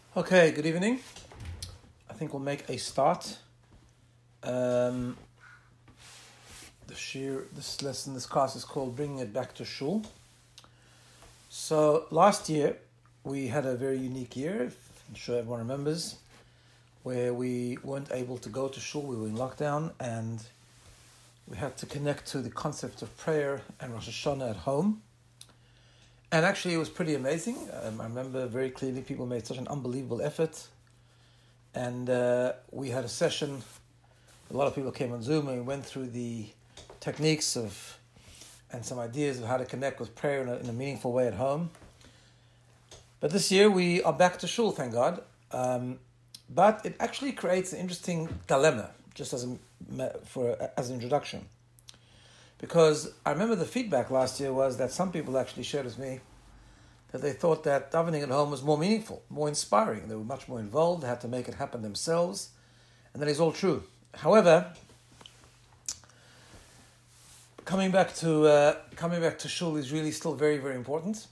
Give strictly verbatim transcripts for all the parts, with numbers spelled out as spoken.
Okay, good evening. I think we'll make a start. Um, the shir, this lesson, this class is called Bringing It Back to Shul. So last year we had a very unique year, I'm sure everyone remembers, where we weren't able to go to Shul, we were in lockdown, and we had to connect to the concept of prayer and Rosh Hashanah at home. And actually, it was pretty amazing. Um, I remember very clearly people made such an unbelievable effort. And uh, we had a session. A lot of people came on Zoom and we went through the techniques of and some ideas of how to connect with prayer in a, in a meaningful way at home. But this year we are back to Shul, thank God. Um, but it actually creates an interesting dilemma, just as a, for as an introduction. Because I remember the feedback last year was that some people actually shared with me that they thought that davening at home was more meaningful, more inspiring. They were much more involved, they had to make it happen themselves. And that is all true. However, coming back to uh, coming back to Shul is really still very, very important.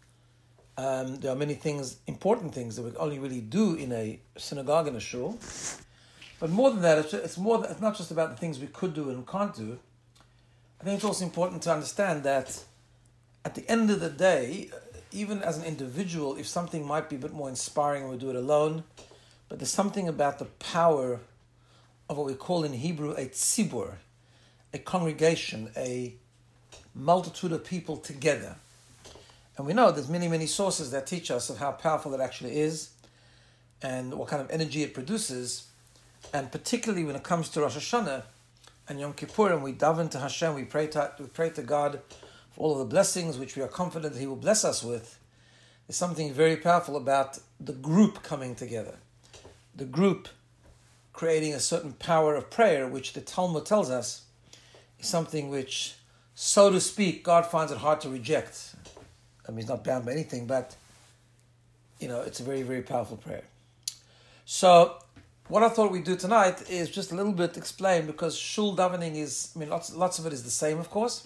Um, there are many things, important things that we only really do in a synagogue and a Shul. But more than that, it's, it's more. It's not just about the things we could do and can't do. I think it's also important to understand that at the end of the day, even as an individual, if something might be a bit more inspiring, we do it alone, but there's something about the power of what we call in Hebrew a tzibur, a congregation, a multitude of people together. And we know there's many, many sources that teach us of how powerful it actually is and what kind of energy it produces. And particularly when it comes to Rosh Hashanah, and Yom Kippur, and we daven to Hashem, we pray to, we pray to God for all of the blessings which we are confident that He will bless us with. There's something very powerful about the group coming together. The group creating a certain power of prayer, which the Talmud tells us is something which, so to speak, God finds it hard to reject. I mean, He's not bound by anything, but, you know, it's a very, very powerful prayer. So, what I thought we'd do tonight is just a little bit explain, because shul davening is, I mean, lots lots of it is the same, of course.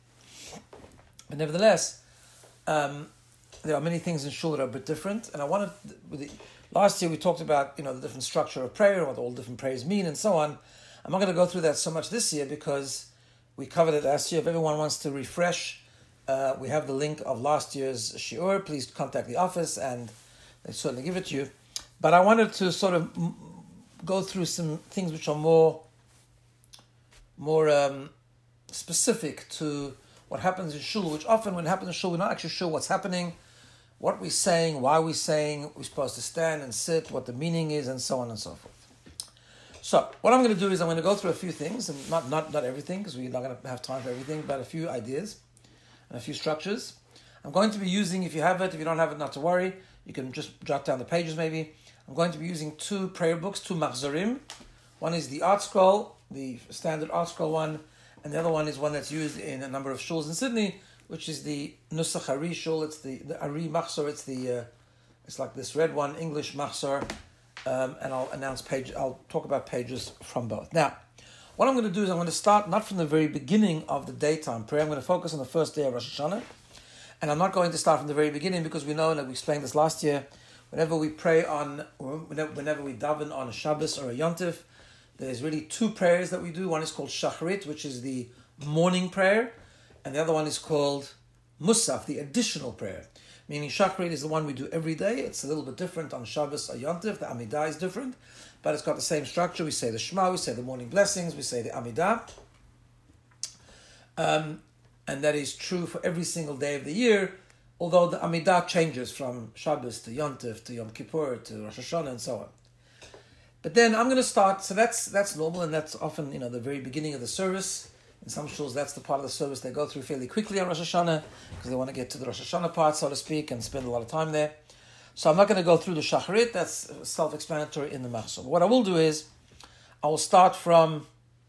But nevertheless, um, there are many things in shul that are a bit different. And I wanted, with the, last year we talked about, you know, the different structure of prayer, what all different prayers mean and so on. I'm not going to go through that so much this year because we covered it last year. If everyone wants to refresh, uh, we have the link of last year's shiur. Please contact the office and they certainly give it to you. But I wanted to sort of go through some things which are more, more um, specific to what happens in shul, which often when it happens in shul, we're not actually sure what's happening, what we're saying, why we're saying, we're supposed to stand and sit, what the meaning is, and so on and so forth. So, what I'm going to do is I'm going to go through a few things, and not, not, not everything, because we're not going to have time for everything, but a few ideas and a few structures. I'm going to be using, if you have it, if you don't have it, not to worry, you can just jot down the pages maybe. I'm going to be using two prayer books, two machzorim. One is the Art Scroll, the standard Art Scroll one, and the other one is one that's used in a number of shuls in Sydney, which is the Nusach Ari shul. It's the, the Ari Machzor. It's the uh, it's like this red one, English Machzor, um, and I'll announce page. I'll talk about pages from both. Now, what I'm going to do is I'm going to start not from the very beginning of the daytime prayer. I'm going to focus on the first day of Rosh Hashanah, and I'm not going to start from the very beginning because we know, and we explained this last year. Whenever we pray on, or whenever, whenever we daven on a Shabbos or a Yontif, there's really two prayers that we do. One is called Shacharit, which is the morning prayer, and the other one is called Musaf, the additional prayer. Meaning Shacharit is the one we do every day. It's a little bit different on Shabbos or Yontif. The Amidah is different, but it's got the same structure. We say the Shema, we say the morning blessings, we say the Amidah. Um, and that is true for every single day of the year, although the Amidah changes from Shabbos to Yontif to Yom Kippur to Rosh Hashanah and so on. But then I'm going to start, so that's that's normal, and that's often, you know, the very beginning of the service. In some shuls, that's the part of the service they go through fairly quickly on Rosh Hashanah, because they want to get to the Rosh Hashanah part, so to speak, and spend a lot of time there. So I'm not going to go through the Shacharit, that's self-explanatory in the Machzor. What I will do is, I will start from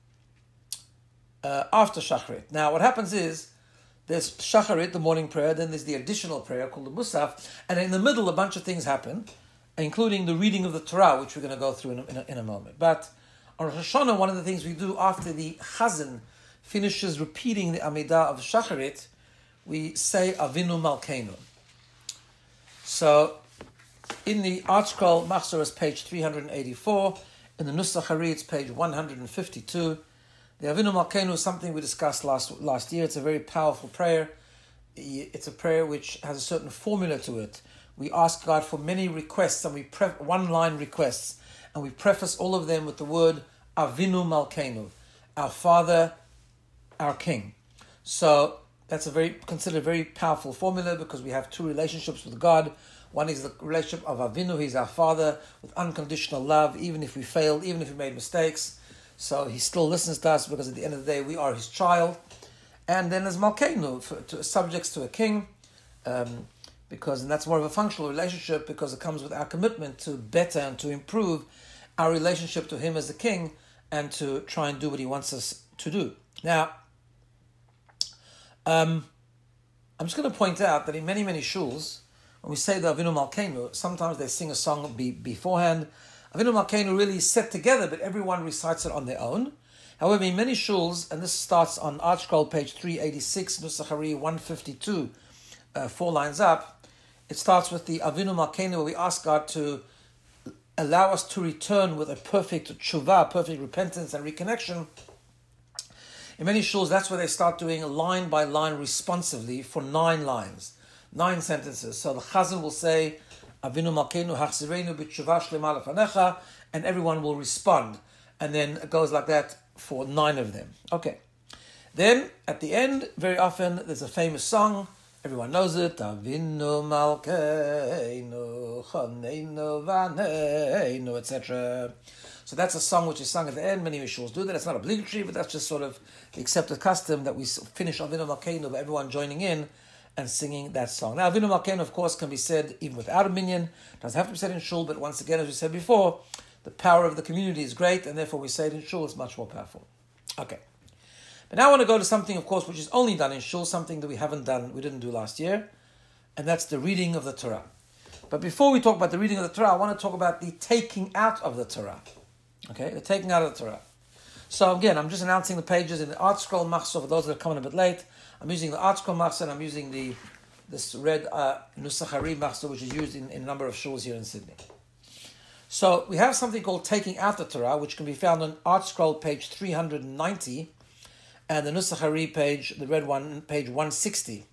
uh, after Shacharit. Now, what happens is, there's Shacharit, the morning prayer, then there's the additional prayer called the Musaf, and in the middle a bunch of things happen, including the reading of the Torah, which we're going to go through in a, in a, in a moment. But on Rosh Hashanah, one of the things we do after the Chazan finishes repeating the Amidah of Shacharit, we say Avinu Malkeinu. So In the ArtScroll Machzoros, page three hundred eighty-four, in the Nusach Hari, it's page one hundred fifty-two. The Avinu Malkeinu is something we discussed last last year. It's a very powerful prayer. It's a prayer which has a certain formula to it. We ask God for many requests, and we pre- one-line requests, and we preface all of them with the word Avinu Malkeinu, our Father, our King. So that's a very considered a very powerful formula, because we have two relationships with God. One is the relationship of Avinu, he's our Father, with unconditional love, even if we failed, even if we made mistakes. So he still listens to us, because at the end of the day, we are his child. And then there's Malkeinu, for, to, subjects to a king, um, because and that's more of a functional relationship, because it comes with our commitment to better and to improve our relationship to him as the king, and to try and do what he wants us to do. Now, um, I'm just going to point out that in many, many shuls, when we say the Avinu Malkeinu, sometimes they sing a song be, beforehand. Avinu Malkeinu really is set together, but everyone recites it on their own. However, in many shuls, and this starts on ArtScroll, page three eighty-six, Nusach Hari one fifty-two, uh, four lines up, it starts with the Avinu Malkeinu, where we ask God to allow us to return with a perfect tshuva, perfect repentance and reconnection. In many shuls, that's where they start doing line by line responsively for nine lines. Nine sentences. So the Chazan will say, Avinu Malkeinu hachzireinu b'tshuva shlema lefanecha, and everyone will respond. And then it goes like that for nine of them. Okay. Then, at the end, very often, there's a famous song. Everyone knows it. Avinu Malkeinu chaneinu vaneinu, et cetera. So that's a song which is sung at the end. Many rituals do that. It's not obligatory, but that's just sort of the accepted custom that we finish Avinu Malkeinu by everyone joining in and singing that song. Now, Avinu Malkeinu, of course, can be said even without a minyan. It doesn't have to be said in shul, but once again, as we said before, the power of the community is great, and therefore we say it in shul, it's much more powerful. Okay. But now I want to go to something, of course, which is only done in shul, something that we haven't done, we didn't do last year, and that's the reading of the Torah. But before we talk about the reading of the Torah, I want to talk about the taking out of the Torah. Okay, the taking out of the Torah. So again, I'm just announcing the pages in the ArtScroll Machzor for those that are coming a bit late. I'm using the ArtScroll Machzor, and I'm using the this red uh, Nusach Hari Machzor, which is used in, in a number of shuls here in Sydney. So we have something called Taking Out the Torah, which can be found on ArtScroll page three hundred ninety, and the Nusach Hari page, the red one, page one sixty.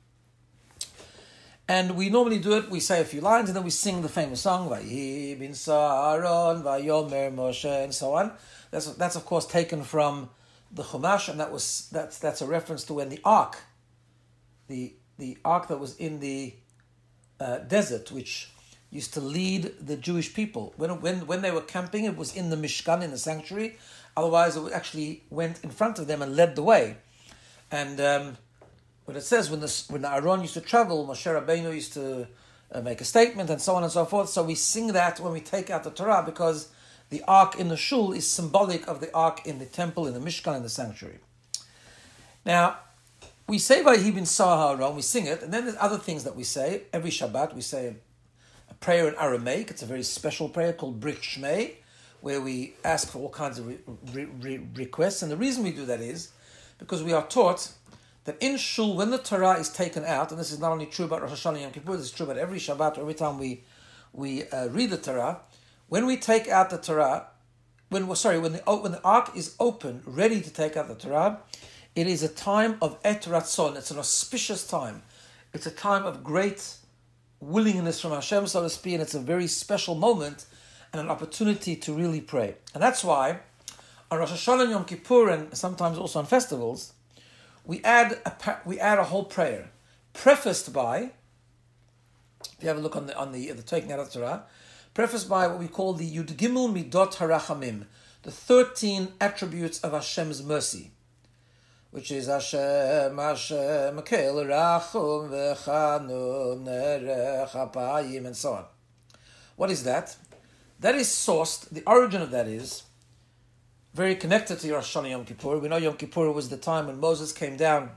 And we normally do it, we say a few lines, and then we sing the famous song, Vayi bin Saron, Vayomer Moshe, and so on. That's, that's of course taken from the Chumash, and that was that's that's a reference to when the ark, the the ark that was in the uh, desert, which used to lead the Jewish people. When when when they were camping, it was in the Mishkan, in the sanctuary. Otherwise, it actually went in front of them and led the way. And um, when it says when the when the Aaron used to travel, Moshe Rabbeinu used to uh, make a statement, and so on and so forth. So we sing that when we take out the Torah, because the ark in the shul is symbolic of the ark in the temple, in the Mishkan, in the sanctuary. Now, we say Vayi bin Sar Ha'aron, we sing it, and then there's other things that we say. Every Shabbat we say a prayer in Aramaic. It's a very special prayer called Brit Shmei, where we ask for all kinds of re- re- re- requests. And the reason we do that is because we are taught that in shul, when the Torah is taken out, and this is not only true about Rosh Hashanah and Yom Kippur, this is true about every Shabbat, or every time we we uh, read the Torah, when we take out the Torah, when well, sorry, when the when the ark is open, ready to take out the Torah, it is a time of et ratzon. It's an auspicious time. It's a time of great willingness from Hashem, so to speak, and it's a very special moment and an opportunity to really pray. And that's why on Rosh Hashanah and Yom Kippur, and sometimes also on festivals, we add a we add a whole prayer, prefaced by, if you have a look on the on the the taking out of the Torah, prefaced by what we call the Yud Gimel Midot Harachamim, the thirteen attributes of Hashem's mercy, which is Hashem, Hashem, Kel Rachum V'Chanun Nerech Apayim, and so on. What is that? That is sourced, the origin of that is very connected to Rosh Hashanah Yom Kippur. We know Yom Kippur was the time when Moses came down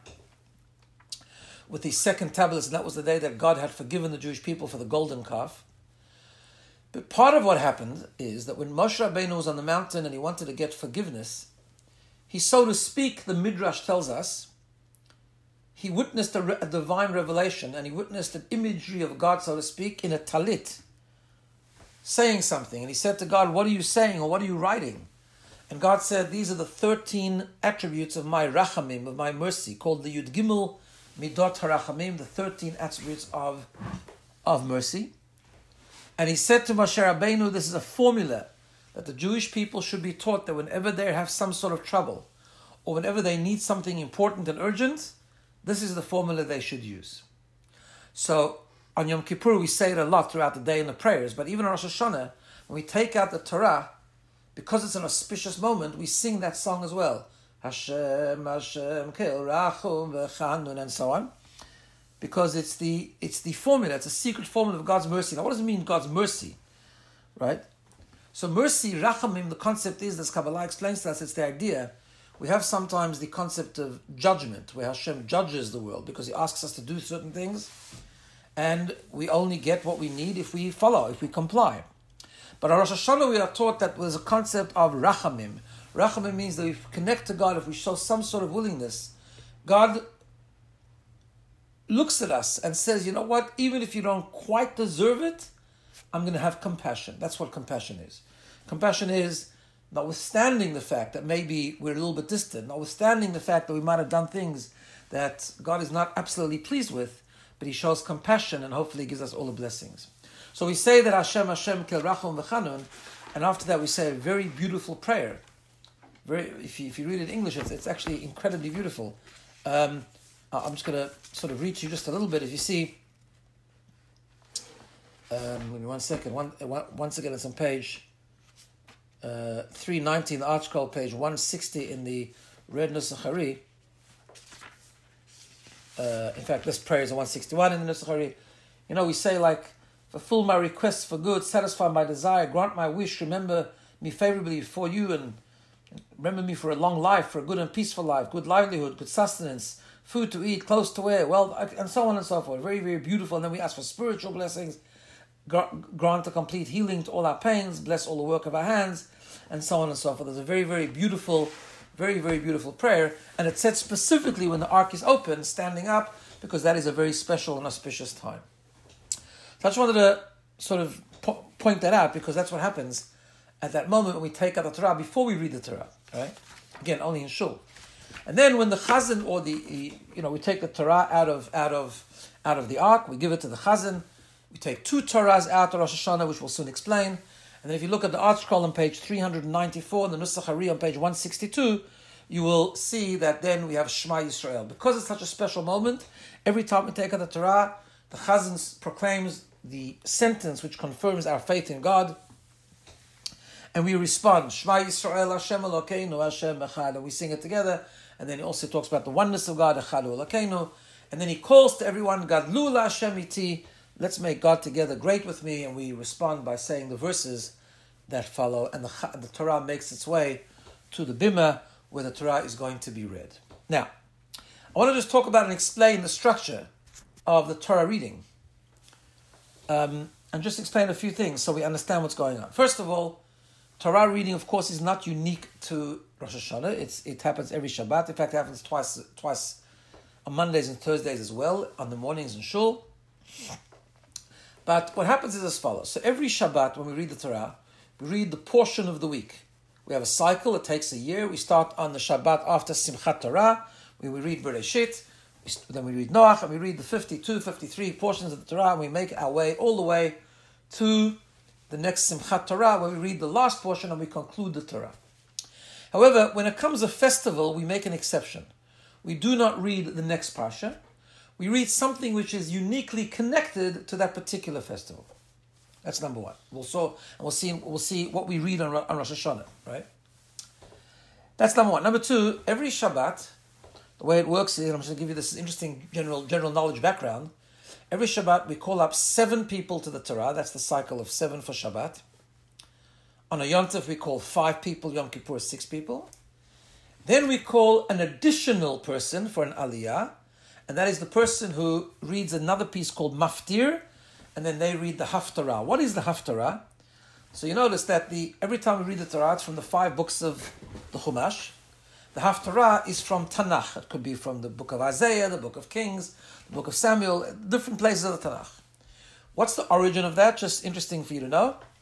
with the second tablets, and that was the day that God had forgiven the Jewish people for the golden calf. But part of what happened is that when Moshe Rabbeinu was on the mountain and he wanted to get forgiveness, he, so to speak, the Midrash tells us, he witnessed a, re- a divine revelation, and he witnessed an imagery of God, so to speak, in a talit, saying something, and he said to God, what are you saying, or what are you writing? And God said, these are the thirteen attributes of my rachamim, of my mercy, called the Yud Gimel Midot HaRachamim, the thirteen attributes of, of mercy. And he said to Moshe Rabbeinu, this is a formula that the Jewish people should be taught, that whenever they have some sort of trouble, or whenever they need something important and urgent, this is the formula they should use. So, on Yom Kippur, we say it a lot throughout the day in the prayers, but even on Rosh Hashanah, when we take out the Torah, because it's an auspicious moment, we sing that song as well. Hashem, Hashem, Kel Rachum V'Chanun, and so on. Because it's the it's the formula, it's a secret formula of God's mercy. Now, what does it mean, God's mercy? Right? So mercy, Rachamim, the concept is, as Kabbalah explains to us, it's the idea. We have sometimes the concept of judgment, where Hashem judges the world, because He asks us to do certain things, and we only get what we need if we follow, if we comply. But on Rosh Hashanah we are taught that there's a concept of Rachamim. Rachamim means that if we connect to God, if we show some sort of willingness, God looks at us and says, you know what, even if you don't quite deserve it, I'm going to have compassion. That's what compassion is. Compassion is, notwithstanding the fact that maybe we're a little bit distant, notwithstanding the fact that we might have done things that God is not absolutely pleased with, but He shows compassion and hopefully gives us all the blessings. So we say that Hashem, Hashem, Kel Rachum V'Chanun, and after that we say a very beautiful prayer. Very, if you, if you read it in English, it's, it's actually incredibly beautiful. Um, I'm just going to sort of read to you just a little bit. If you see, um, give me one second. One, once again, it's on page uh, three ninety in the ArtScroll, page one sixty in the Red Nusach Hari. Uh, in fact, this prayer is on one sixty-one in the Nusach Hari. You know, we say like, fulfill my requests for good, satisfy my desire, grant my wish, remember me favorably before you, and remember me for a long life, for a good and peaceful life, good livelihood, good sustenance, food to eat, clothes to wear, wealth, and so on and so forth. Very, very beautiful. And then we ask for spiritual blessings, grant a complete healing to all our pains, bless all the work of our hands, and so on and so forth. There's a very, very beautiful, very, very beautiful prayer, and it's said specifically when the ark is open, standing up, because that is a very special and auspicious time. So I just wanted to sort of po- point that out, because that's what happens at that moment when we take out the Torah, before we read the Torah, right? Again, only in Shul. And then when the Chazan, or the, you know, we take the Torah out of out of out of the ark, we give it to the Chazan. We take two Torahs out of Rosh Hashanah, which we'll soon explain. And then if you look at the ArtScroll on page three ninety-four, and the Nusach Hari on page one sixty-two, you will see that then we have Shema Yisrael. Because it's such a special moment, every time we take out the Torah, the Chazan proclaims the sentence which confirms our faith in God. And we respond, Shema Yisrael, Hashem Elokeinu, Hashem Echad, and we sing it together. And then he also talks about the oneness of God, Echad Elokeinu. And then he calls to everyone, Gadlu la Hashem iti, let's make God together great with me. And we respond by saying the verses that follow. And the, the Torah makes its way to the Bima, where the Torah is going to be read. Now, I want to just talk about and explain the structure of the Torah reading. Um, and just explain a few things so we understand what's going on. First of all, Torah reading, of course, is not unique to Rosh Hashanah. It's, it happens every Shabbat. In fact, it happens twice twice on Mondays and Thursdays as well, on the mornings in Shul. But what happens is as follows. So every Shabbat, when we read the Torah, we read the portion of the week. We have a cycle. It takes a year. We start on the Shabbat after Simchat Torah. We, we read Bereshit. We, then we read Noach, and we read the fifty-two, fifty-three portions of the Torah, and we make our way all the way to the next Simchat Torah, where we read the last portion and we conclude the Torah. However, when it comes a festival, we make an exception. We do not read the next parsha. We read something which is uniquely connected to that particular festival. That's number one. We'll so and we'll see we'll see what we read on, on Rosh Hashanah, right? That's number one. Number two, every Shabbat, the way it works is, I'm just going to give you this interesting general general knowledge background. Every Shabbat, we call up seven people to the Torah. That's the cycle of seven for Shabbat. On a Yom Tov, we call five people. Yom Kippur, six people. Then we call an additional person for an Aliyah, and that is the person who reads another piece called Maftir, and then they read the Haftarah. What is the Haftarah? So you notice that the every time we read the Torah, it's from the five books of the Chumash. The Haftarah is from Tanakh. It could be from the book of Isaiah, the book of Kings, the book of Samuel, different places of the Tanakh. What's the origin of that? Just interesting for you to know.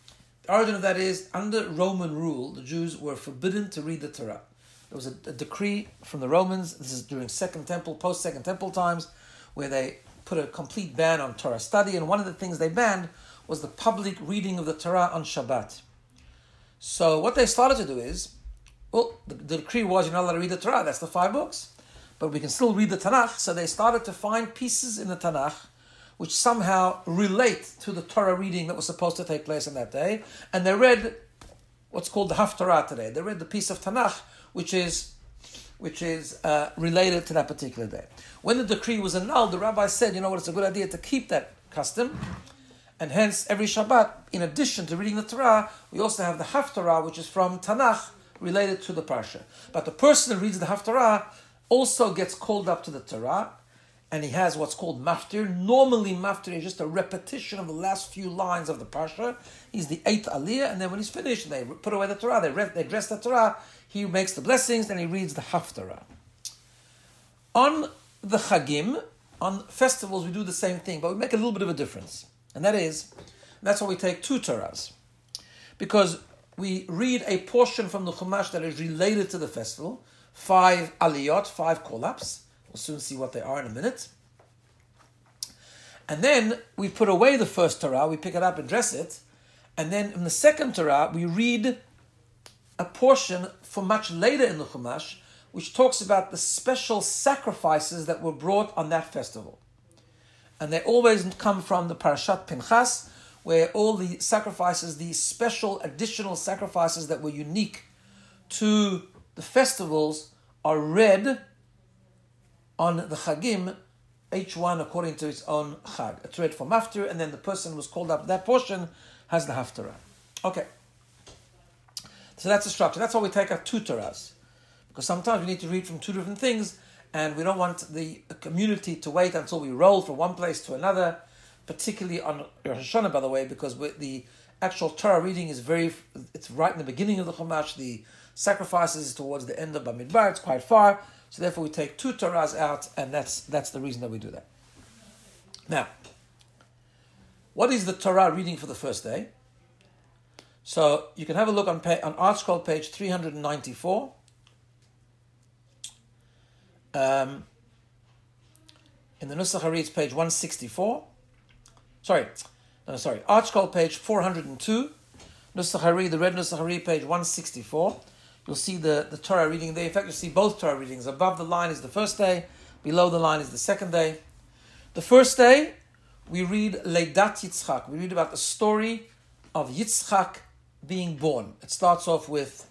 The origin of that is, under Roman rule, the Jews were forbidden to read the Torah. There was a, a decree from the Romans, this is during Second Temple, post-Second Temple times, where they put a complete ban on Torah study, and one of the things they banned was the public reading of the Torah on Shabbat. So what they started to do is, well, the, the decree was you're not allowed to read the Torah, that's the five books, but we can still read the Tanakh, so they started to find pieces in the Tanakh which somehow relate to the Torah reading that was supposed to take place on that day, and they read what's called the Haftarah today. They read the piece of Tanakh which is which is uh, related to that particular day. When the decree was annulled, the rabbi said, you know what, it's a good idea to keep that custom, and hence every Shabbat, in addition to reading the Torah, we also have the Haftarah, which is from Tanakh, related to the Parsha. But the person who reads the Haftarah also gets called up to the Torah, and he has what's called maftir. Normally maftir is just a repetition of the last few lines of the Parsha. He's the eighth aliyah, and then when he's finished, they put away the Torah, they, re- they dress the Torah, he makes the blessings, and he reads the Haftarah. On the Chagim, on festivals, we do the same thing, but we make a little bit of a difference. And that is, that's why we take two Torahs. Because we read a portion from the Chumash that is related to the festival, five aliyot, five call-ups. We'll soon see what they are in a minute. And then we put away the first Torah, we pick it up and dress it, and then in the second Torah, we read a portion for much later in the Chumash, which talks about the special sacrifices that were brought on that festival. And they always come from the Parashat Pinchas, where all the sacrifices, the special additional sacrifices that were unique to the festivals, are read on the Chagim, each one according to its own Chag. It's read for Maftir, and then the person who's called up that portion has the Haftarah. Okay. So that's the structure. That's why we take out two Torahs. Because sometimes we need to read from two different things, and we don't want the community to wait until we roll from one place to another, particularly on Rosh Hashanah, by the way, because the actual Torah reading is very, it's right in the beginning of the Chumash, the sacrifices is towards the end of Bamidbar, it's quite far, so therefore we take two Torahs out, and that's that's the reason that we do that. Now, what is the Torah reading for the first day? So you can have a look on, pa- on Art Scroll page three ninety-four. Um, in the Nusach HaReitz, page one sixty-four. Sorry, no, sorry. Art Scroll, page four hundred two. Nusach HaReitz, the red Nusach HaReitz, page one sixty-four. You'll see the, the Torah reading there. In fact, you'll see both Torah readings. Above the line is the first day. Below the line is the second day. The first day, we read Leidat Yitzchak. We read about the story of Yitzchak being born. It starts off with.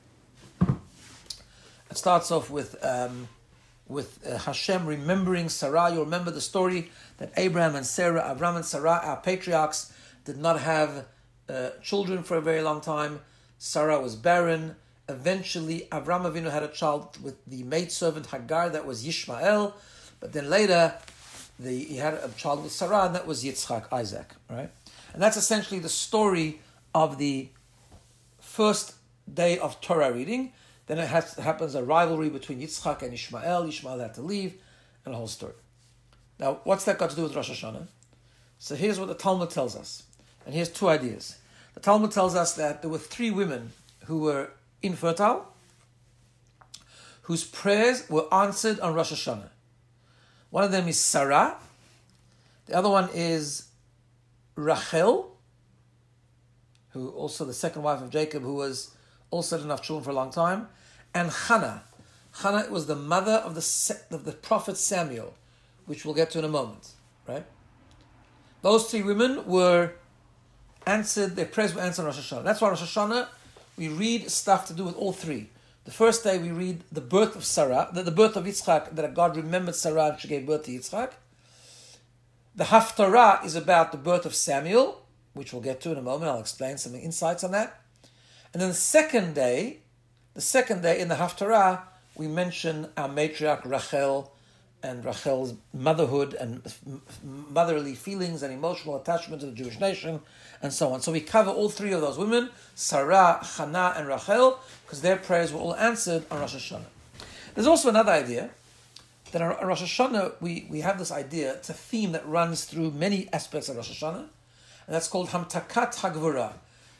It starts off with. Um, with uh, Hashem remembering Sarah. You remember the story that Abraham and Sarah, Avram and Sarah, our patriarchs, did not have uh, children for a very long time. Sarah was barren. Eventually, Avram Avinu had a child with the maidservant Hagar, that was Yishmael. But then later, the, he had a child with Sarah, and that was Yitzchak, Isaac. Right? And that's essentially the story of the first day of Torah reading. Then it has, happens a rivalry between Yitzchak and Ishmael. Ishmael had to leave, and a whole story. Now, what's that got to do with Rosh Hashanah? So here's what the Talmud tells us. And here's two ideas. The Talmud tells us that there were three women who were infertile, whose prayers were answered on Rosh Hashanah. One of them is Sarah. The other one is Rachel, who also the second wife of Jacob, who was also had enough children for a long time, and Hannah. Hannah was the mother of the of the prophet Samuel, which we'll get to in a moment, right? Those three women were answered, their prayers were answered on Rosh Hashanah. That's why Rosh Hashanah, we read stuff to do with all three. The first day we read the birth of Sarah, the, the birth of Yitzchak, that God remembered Sarah and she gave birth to Yitzchak. The Haftarah is about the birth of Samuel, which we'll get to in a moment. I'll explain some insights on that. And then the second day, the second day in the Haftarah, we mention our matriarch Rachel and Rachel's motherhood and motherly feelings and emotional attachment to the Jewish nation and so on. So we cover all three of those women, Sarah, Hannah, and Rachel, because their prayers were all answered on Rosh Hashanah. There's also another idea, that on Rosh Hashanah, we, we have this idea, it's a theme that runs through many aspects of Rosh Hashanah, and that's called Hamtakat Hagvura.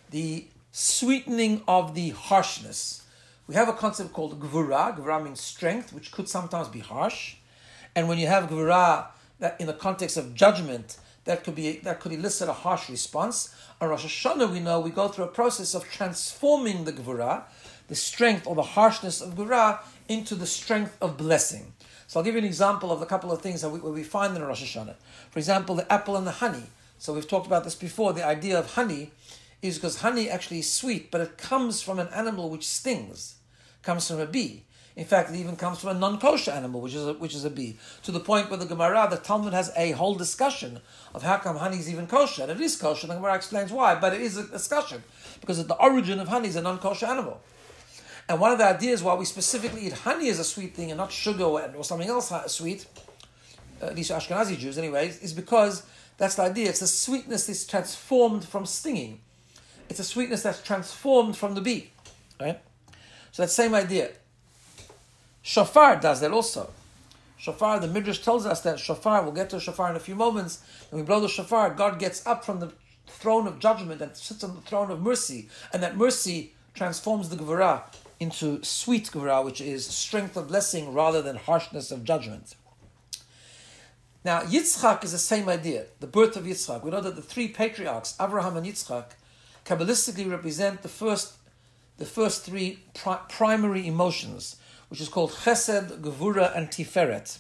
the sweetening of the harshness. We have a concept called gvura. Gvura means strength, which could sometimes be harsh. And when you have gvura that in the context of judgment, that could be that could elicit a harsh response. On Rosh Hashanah, we know we go through a process of transforming the gvura, the strength or the harshness of gvura, into the strength of blessing. So I'll give you an example of a couple of things that we, where we find in Rosh Hashanah. For example, the apple and the honey. So we've talked about this before. The idea of honey is because honey actually is sweet, but it comes from an animal which stings. It comes from a bee. In fact, it even comes from a non-kosher animal, which is a, which is a bee. To the point where the Gemara, the Talmud has a whole discussion of how come honey is even kosher. And it is kosher, the Gemara explains why, but it is a discussion because the origin of honey is a non-kosher animal. And one of the ideas why we specifically eat honey as a sweet thing and not sugar or, or something else sweet, uh, at least Ashkenazi Jews anyways, is because that's the idea. It's the sweetness that's transformed from stinging. It's a sweetness that's transformed from the bee. Right? So that same idea. Shofar does that also. Shofar, the Midrash tells us that shofar, we'll get to shofar in a few moments, when we blow the shofar, God gets up from the throne of judgment and sits on the throne of mercy, and that mercy transforms the Gevurah into sweet Gevurah, which is strength of blessing rather than harshness of judgment. Now, Yitzchak is the same idea, the birth of Yitzchak. We know that the three patriarchs, Abraham and Yitzchak, Kabbalistically represent the first, the first three pri- primary emotions, which is called Chesed, Gevura, and Tiferet.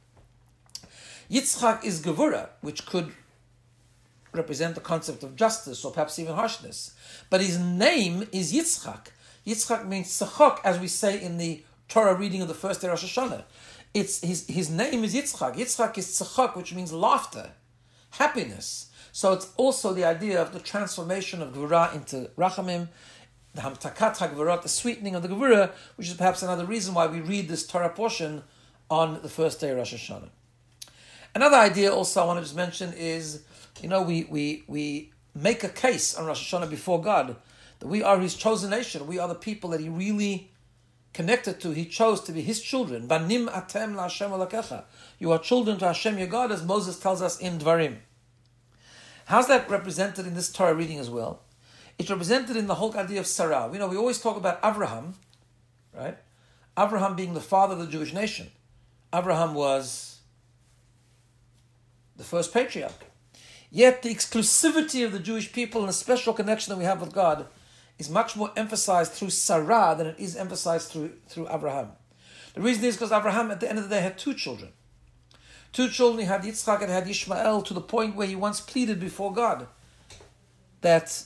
Yitzchak is Gevura, which could represent the concept of justice or perhaps even harshness. But his name is Yitzchak. Yitzchak means Tzachok, as we say in the Torah reading of the first day of Rosh Hashanah. It's, his, his name is Yitzchak. Yitzchak is Tzachok, which means laughter, happiness. So it's also the idea of the transformation of Gevura into Rachamim, the Hamtakat HaGevurah, the sweetening of the Gevurah, which is perhaps another reason why we read this Torah portion on the first day of Rosh Hashanah. Another idea also I want to just mention is, you know, we, we, we make a case on Rosh Hashanah before God that we are His chosen nation. We are the people that He really connected to. He chose to be His children. Banim atem la'Hashem olakecha. You are children to Hashem your God, as Moses tells us in Dvarim. How's that represented in this Torah reading as well? It's represented in the whole idea of Sarah. We know we always talk about Abraham, right? Abraham being the father of the Jewish nation. Abraham was the first patriarch. Yet the exclusivity of the Jewish people and the special connection that we have with God is much more emphasized through Sarah than it is emphasized through, through Abraham. The reason is because Abraham, at the end of the day, had two children. Two children, he had Yitzchak and he had Ishmael, to the point where he once pleaded before God that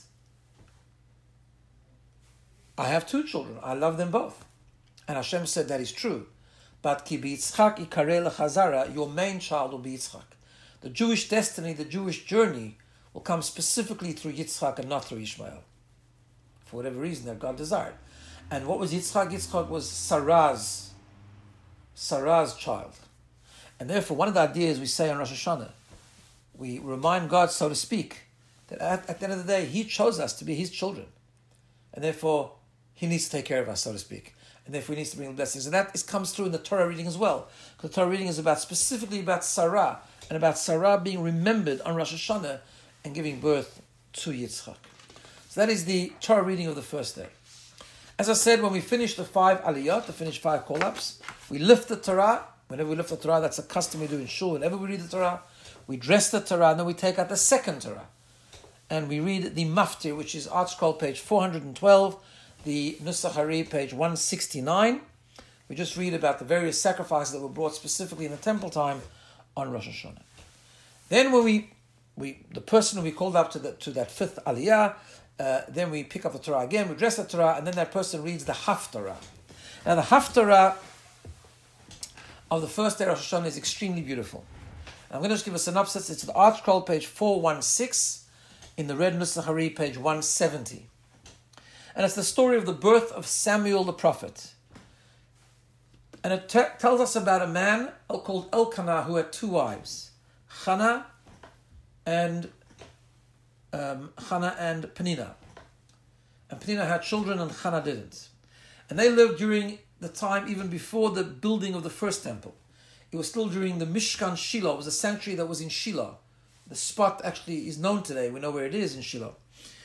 I have two children, I love them both. And Hashem said that is true. But ki b'Yitzchak ikareh lechazara, your main child will be Yitzchak. The Jewish destiny, the Jewish journey will come specifically through Yitzchak and not through Ishmael. For whatever reason that God desired. And what was Yitzchak? Yitzchak was Sarah's, Sarah's child. And therefore, one of the ideas we say on Rosh Hashanah, we remind God, so to speak, that at, at the end of the day, He chose us to be His children. And therefore, He needs to take care of us, so to speak. And therefore, He needs to bring blessings. And that is, comes through in the Torah reading as well. Because the Torah reading is about specifically about Sarah, and about Sarah being remembered on Rosh Hashanah and giving birth to Yitzchak. So that is the Torah reading of the first day. As I said, when we finish the five aliyot, the finish five call-ups, we lift the Torah. Whenever we lift the Torah, that's a custom we do in shul. Whenever we read the Torah, we dress the Torah, and then we take out the second Torah. And we read the Maftir, which is Art Scroll, page four hundred twelve, the Nusach Hari, page one sixty-nine. We just read about the various sacrifices that were brought specifically in the temple time on Rosh Hashanah. Then when we, we the person we called up to, the, to that fifth aliyah, uh, then we pick up the Torah again, we dress the Torah, and then that person reads the Haftarah. Now the Haftarah of the first day of Rosh Hashanah is extremely beautiful. I'm going to just give a synopsis. It's the Art Scroll, page four sixteen, in the red Nusach Hari, page one seventy. And it's the story of the birth of Samuel the prophet. And it te- tells us about a man called Elkanah who had two wives, Hannah and um, Hannah and Penina. And Penina had children and Hannah didn't. And they lived during the time even before the building of the first temple. It was still during the Mishkan Shiloh. It was a sanctuary that was in Shiloh. The spot actually is known today. We know where it is in Shiloh.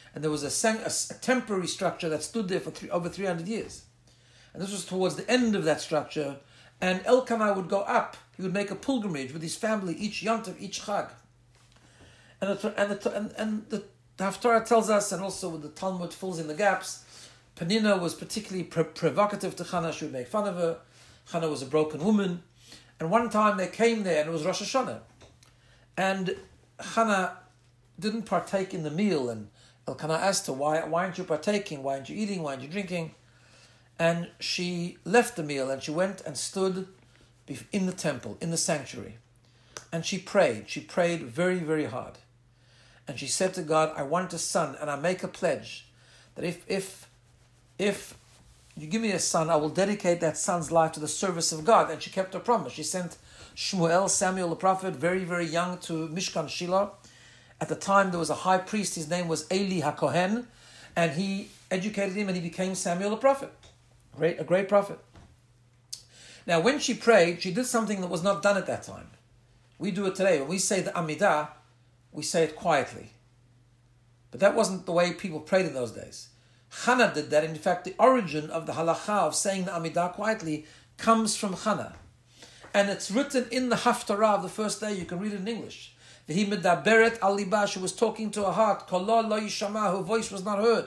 And there was a, sang- a, a temporary structure that stood there for three, over three hundred years. And this was towards the end of that structure. And Elkanah would go up. He would make a pilgrimage with his family each Yontif, each Chag. And the, and the, and, and the, the Haftarah tells us, and also the Talmud fills in the gaps, Penina was particularly pro- provocative to Hannah. She would make fun of her. Hannah was a broken woman. And one time they came there and it was Rosh Hashanah. And Hannah didn't partake in the meal. And Elkanah asked her, why, why aren't you partaking? Why aren't you eating? Why aren't you drinking? And she left the meal and she went and stood in the temple, in the sanctuary. And she prayed. She prayed very, very hard. And she said to God, I want a son, and I make a pledge that if if if you give me a son, I will dedicate that son's life to the service of God. And she kept her promise. She sent Shmuel, Samuel the prophet, very, very young, to Mishkan Shiloh. At the time, there was a high priest. His name was Eli HaKohen, and he educated him, and he became Samuel the prophet. Great, a great prophet. Now, when she prayed, she did something that was not done at that time. We do it today. When we say the Amidah, we say it quietly. But that wasn't the way people prayed in those days. Hannah did that. In fact, the origin of the halakha of saying the Amidah quietly comes from Hannah. And it's written in the Haftarah of the first day. You can read it in English. V'hi medaberet al liba, she was talking to her heart. Kolo lo yishama, her voice was not heard.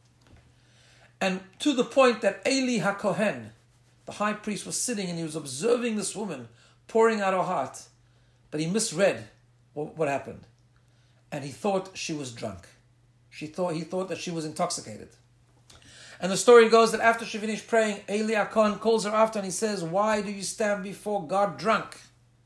And to the point that Eli HaKohen, the high priest, was sitting and he was observing this woman pouring out her heart. But he misread what, what happened. And he thought she was drunk. She thought He thought that she was intoxicated. And the story goes that after she finished praying, Eli HaKohen calls her after and he says, why do you stand before God drunk?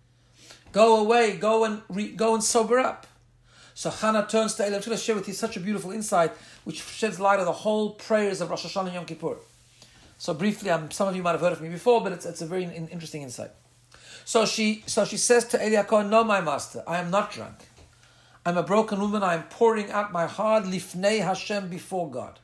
Go away, go and re, go and sober up. So Hannah turns to Eli. I'm going to share with you such a beautiful insight which sheds light on the whole prayers of Rosh Hashanah and Yom Kippur. So briefly, um, some of you might have heard of me before, but it's, it's a very in, interesting insight. So she so she says to Eli HaKohen, no, my master, I am not drunk. I'm a broken woman. I am pouring out my heart lifnei Hashem, before God.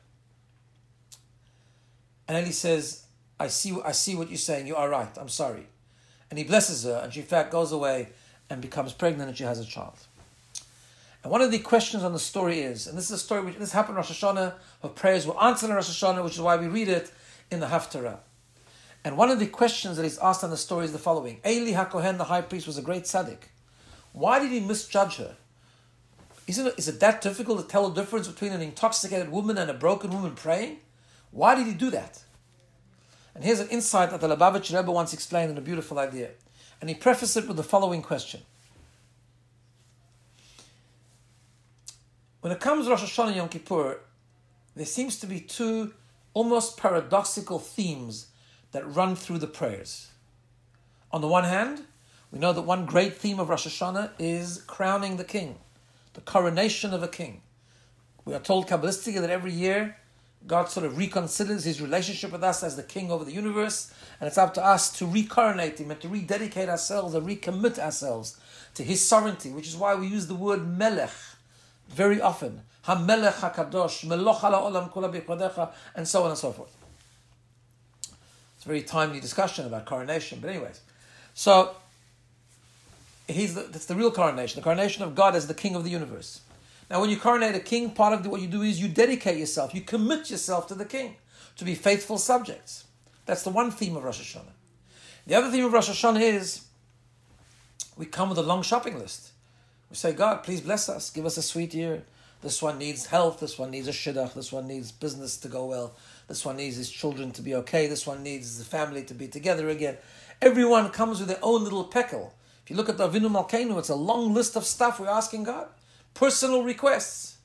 And Eli says, I see, I see what you're saying. You are right. I'm sorry. And he blesses her, and she in fact goes away and becomes pregnant, and she has a child. And one of the questions on the story is, and this is a story which this happened in Rosh Hashanah, her prayers were answered in Rosh Hashanah, which is why we read it in the Haftarah. And one of the questions that is asked on the story is the following. Eli HaKohen, the high priest, was a great tzaddik. Why did he misjudge her? Isn't it, is it that difficult to tell the difference between an intoxicated woman and a broken woman praying? Why did he do that? And here's an insight that the Lubavitcher Rebbe once explained in a beautiful idea. And he prefaced it with the following question. When it comes to Rosh Hashanah and Yom Kippur, there seems to be two almost paradoxical themes that run through the prayers. On the one hand, we know that one great theme of Rosh Hashanah is crowning the king, the coronation of a king. We are told Kabbalistically that every year God sort of reconsiders his relationship with us as the king over the universe, and it's up to us to recoronate him and to rededicate ourselves and recommit ourselves to his sovereignty, which is why we use the word melech very often. HaMelech HaKadosh, Meloch HaLa'olam Kula B'Kodecha, and so on and so forth. It's a very timely discussion about coronation, but anyways. So, he's the, that's the real coronation, the coronation of God as the king of the universe. Now, when you coronate a king, part of what you do is you dedicate yourself, you commit yourself to the king, to be faithful subjects. That's the one theme of Rosh Hashanah. The other theme of Rosh Hashanah is we come with a long shopping list. We say, God, please bless us, give us a sweet year. This one needs health, this one needs a shidduch, this one needs business to go well, this one needs his children to be okay, this one needs the family to be together again. Everyone comes with their own little pekel. If you look at the Avinu Malkeinu, it's a long list of stuff we're asking God. Personal requests.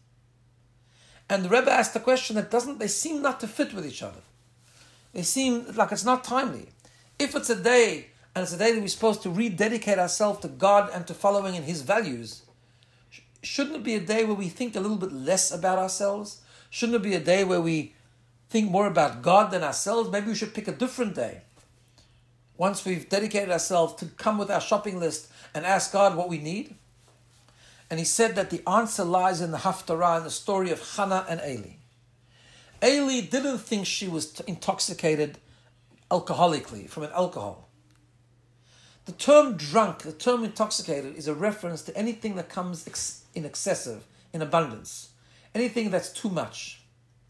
And the Rebbe asked a question that doesn't, they seem not to fit with each other. They seem like it's not timely. If it's a day, and it's a day that we're supposed to rededicate ourselves to God and to following in his values, shouldn't it be a day where we think a little bit less about ourselves? Shouldn't it be a day where we think more about God than ourselves? Maybe we should pick a different day. Once we've dedicated ourselves to come with our shopping list and ask God what we need. And he said that the answer lies in the Haftarah, in the story of Hannah and Eli. Eli didn't think she was intoxicated alcoholically, from an alcohol. The term drunk, the term intoxicated, is a reference to anything that comes ex- in excessive, in abundance. anything that's too much.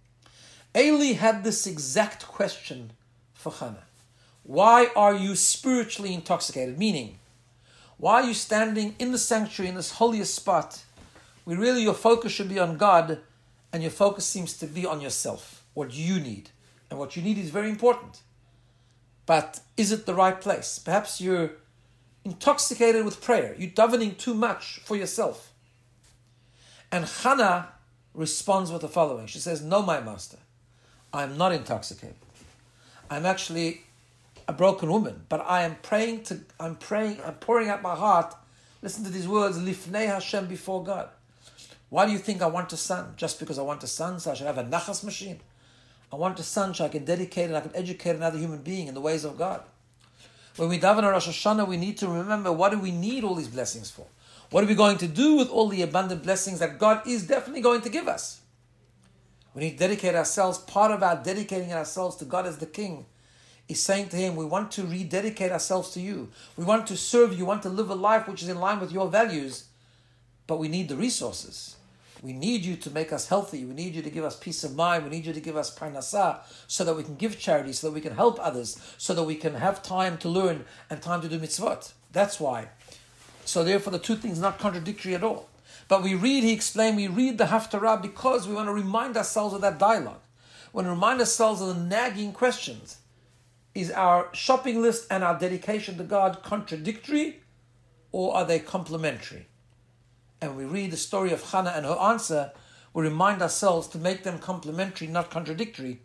Eli had this exact question for Hannah. Why are you spiritually intoxicated? Meaning, why are you standing in the sanctuary in this holiest spot where really your focus should be on God and your focus seems to be on yourself, what you need. And what you need is very important. But is it the right place? Perhaps you're intoxicated with prayer. You're davening too much for yourself. And Hannah responds with the following. She says, no, my master, I'm not intoxicated. I'm actually a broken woman, but I am praying to, I'm praying, I'm pouring out my heart. Listen to these words, Lifnei Hashem, before God. Why do you think I want a son? Just because I want a son, so I should have a nachas machine? I want a son so I can dedicate and I can educate another human being in the ways of God. When we daven on Rosh Hashanah, we need to remember, what do we need all these blessings for? What are we going to do with all the abundant blessings that God is definitely going to give us? We need to dedicate ourselves. Part of our dedicating ourselves to God as the King is saying to Him, we want to rededicate ourselves to You. We want to serve You, we want to live a life which is in line with Your values, but we need the resources. We need You to make us healthy. We need You to give us peace of mind. We need You to give us parnasah so that we can give charity, so that we can help others, so that we can have time to learn and time to do mitzvot. That's why. So therefore the two things are not contradictory at all. But we read, he explained, we read the Haftarah because we want to remind ourselves of that dialogue. We want to remind ourselves of the nagging questions. Is our shopping list and our dedication to God contradictory, or are they complementary? And we read the story of Hannah and her answer, we remind ourselves to make them complementary, not contradictory,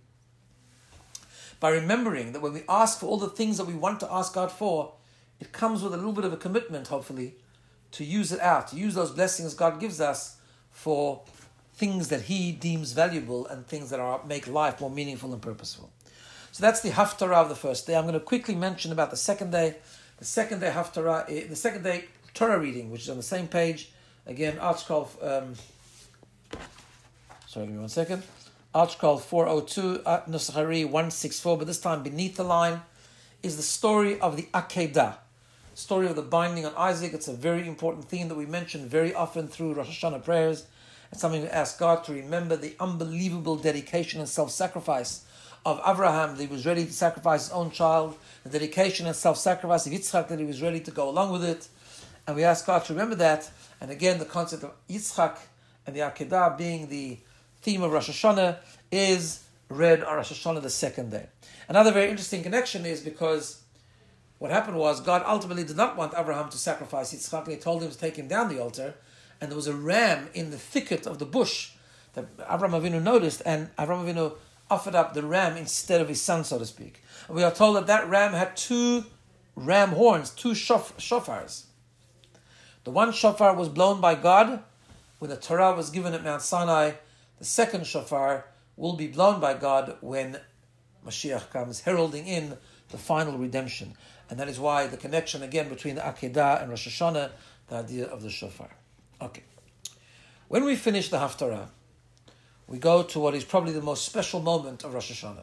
by remembering that when we ask for all the things that we want to ask God for, it comes with a little bit of a commitment, hopefully, to use it out, to use those blessings God gives us for things that He deems valuable and things that are make life more meaningful and purposeful. So that's the Haftarah of the first day. I'm going to quickly mention about the second day. The second day Haftarah, the second day Torah reading, which is on the same page. Again, Article, um, sorry, give me one second. Article four oh two, Nusach Hari one sixty-four, but this time beneath the line is the story of the Akedah, story of the binding on Isaac. It's a very important theme that we mention very often through Rosh Hashanah prayers. It's something to ask God to remember the unbelievable dedication and self-sacrifice of Abraham, that he was ready to sacrifice his own child, the dedication and self-sacrifice of Yitzchak, that he was ready to go along with it. And we ask God to remember that. And again, the concept of Yitzchak and the Akedah being the theme of Rosh Hashanah is read on Rosh Hashanah the second day. Another very interesting connection is because what happened was God ultimately did not want Abraham to sacrifice Yitzchak, and He told him to take him down the altar. And there was a ram in the thicket of the bush that Abraham Avinu noticed, and Abraham Avinu offered up the ram instead of his son, so to speak. And we are told that that ram had two ram horns, two shof- shofars. The one shofar was blown by God when the Torah was given at Mount Sinai. The second shofar will be blown by God when Mashiach comes, heralding in the final redemption. And that is why the connection again between the Akedah and Rosh Hashanah, the idea of the shofar. Okay. When we finish the Haftarah, we go to what is probably the most special moment of Rosh Hashanah.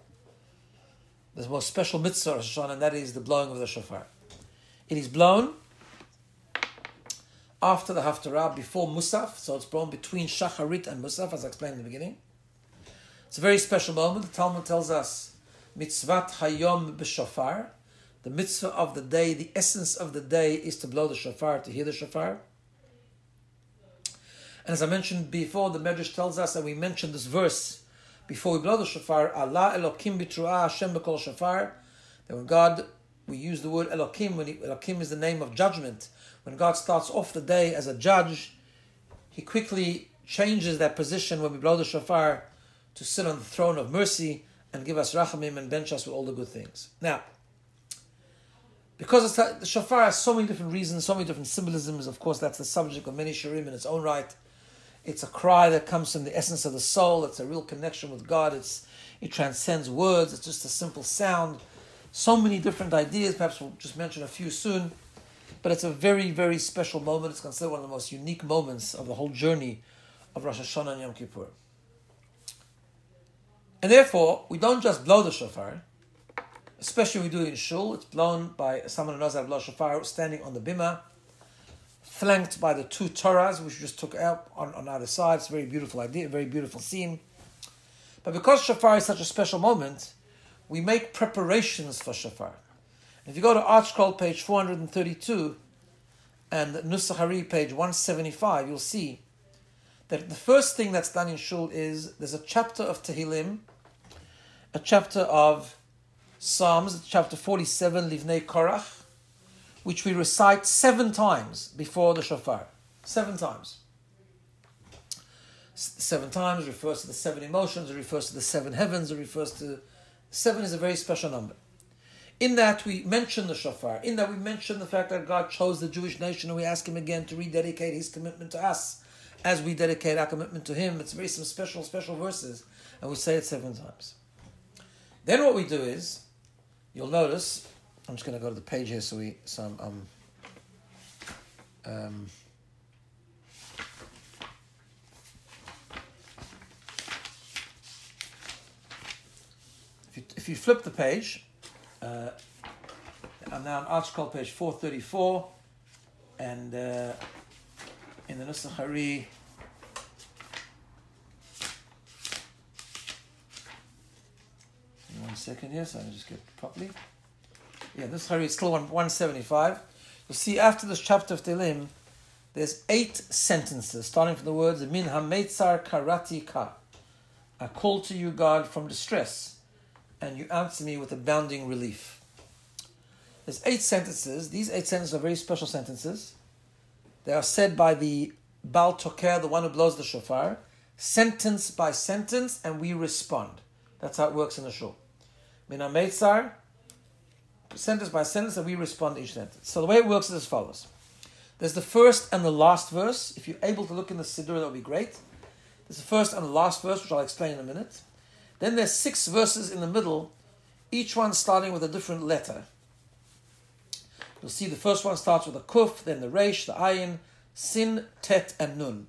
The most special mitzvah of Rosh Hashanah, and that is the blowing of the shofar. It is blown after the Haftarah, before Musaf, so it's blown between Shacharit and Musaf, as I explained in the beginning. It's a very special moment. The Talmud tells us, Mitzvat Hayom b'shofar, the mitzvah of the day, the essence of the day is to blow the shofar, to hear the shofar. And as I mentioned before, the Medrash tells us, and we mentioned this verse before we blow the shofar, Allah Elokim b'truah Hashem b'kol shofar, that when God, we use the word Elokim, when he, Elokim is the name of judgment. When God starts off the day as a judge, He quickly changes that position when we blow the shofar to sit on the throne of mercy and give us rachamim and bench us with all the good things. Now, because it's, the shofar has so many different reasons, so many different symbolisms, of course that's the subject of many shirim in its own right. It's a cry that comes from the essence of the soul. It's a real connection with God. It's It transcends words. It's just a simple sound. So many different ideas. Perhaps we'll just mention a few soon. But it's a very, very special moment. It's considered one of the most unique moments of the whole journey of Rosh Hashanah and Yom Kippur. And therefore, we don't just blow the shofar, especially when we do it in shul. It's blown by someone who knows how to blow shofar standing on the bima. flanked by the two Torahs, which we just took out on, on either side. It's a very beautiful idea, a very beautiful scene. But because shofar is such a special moment, we make preparations for shofar. If you go to Art Scroll page four hundred thirty-two and Nusach Hari page one seventy-five, you'll see that the first thing that's done in Shul is there's a chapter of Tehillim, a chapter of Psalms, chapter forty-seven, Livnei Korach, which we recite seven times before the shofar. Seven times. S- seven times refers to the seven emotions, it refers to the seven heavens, it refers to... Seven is a very special number. In that we mention the shofar, in that we mention the fact that God chose the Jewish nation, and we ask Him again to rededicate His commitment to us as we dedicate our commitment to Him. It's very some special, special verses, and we say it seven times. Then what we do is, you'll notice, I'm just going to go to the page here so we, so I'm, um, um, if you, if you flip the page, uh, I'm now on Art Scroll page four thirty-four, and uh, in the Nusach Hari, one second here, so I can just get it properly. Yeah, this Hari is still on one seventy-five. You'll see after this chapter of Tehillim, there's eight sentences, starting from the words, Min ha-meitzar karati ka. I call to you, God, from distress, and you answer me with abounding relief. There's eight sentences. These eight sentences are very special sentences. They are said by the Baal Toker, the one who blows the shofar, sentence by sentence, and we respond. That's how it works in the shul. Min ha-meitzar, sentence by sentence, and we respond to each sentence. So the way it works is as follows. There's the first and the last verse. If you're able to look in the Siddur, that would be great. There's the first and the last verse, which I'll explain in a minute. Then there's six verses in the middle, each one starting with a different letter. You'll see the first one starts with a kuf, then the resh, the ayin, sin, tet, and nun.